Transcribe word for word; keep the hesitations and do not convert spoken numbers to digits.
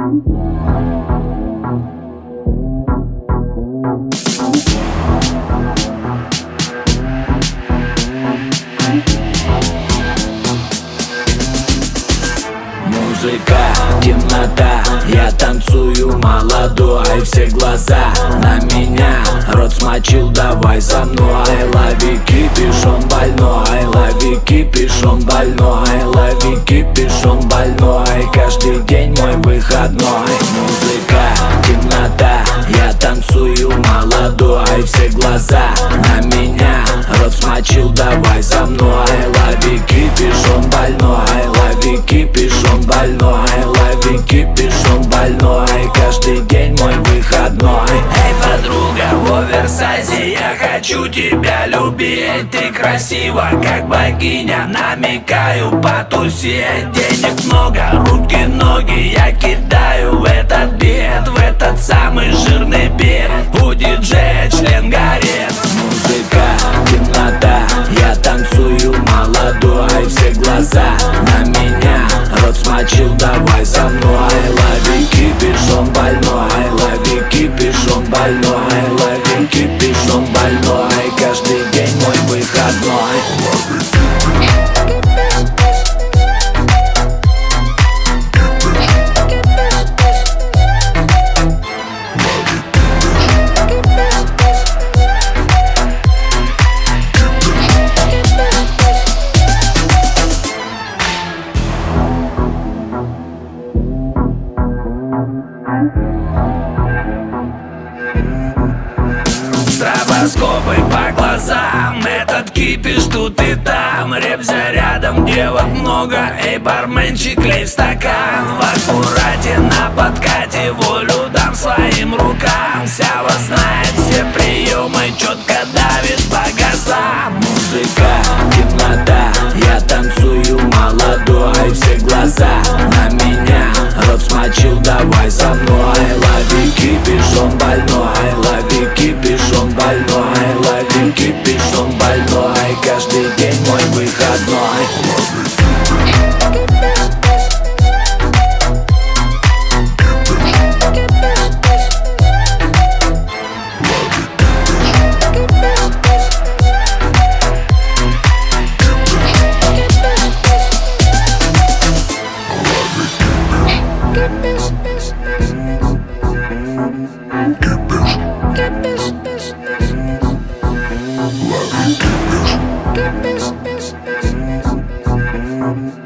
Музыка, темнота, я танцую молодой. Все глаза на меня, рот смочил, давай за мной. Лови кипиш, он больной, лови кипиш, он больной, лови кипиш, он больной. Каждый день мой выходной. Музыка, темнота, я танцую молодой. Все глаза на меня, рот смочил, давай за мной. Лови кипиш, он больной, лови кипиш, он больной, лови кипиш, он больной. Каждый день мой выходной. Эй, подруга в оверсайзе, я хочу тебя любить. Ты красива, как богиня, намекаю потусить. Денег много, руки, ноги я кидаю в этот бит, в этот самый жирный бит. У диджея член горит. Музыка, темнота, я танцую молодой. Все глаза на меня, рот смочил, давай за мной. Лови кипиш, он больной, лови кипиш, он больной, лови кипиш, он больной. Каждый день мой выходной. Стробоскопы по глазам, этот кипиш тут и там. Ребзя рядом, девок много, эй, барменчик, лей в стакан. В аккурате на подкате волю дам своим рукам. Сява знает все приемы, четко давит по газам. Музыка, темнота, я танцую молодой. Все глаза на меня, рот смочил, давай за мной. Лови кипиш, он больной, лови кипиш, он больной, лови кипиш, он больной. Каждый день мой выходной. Love you,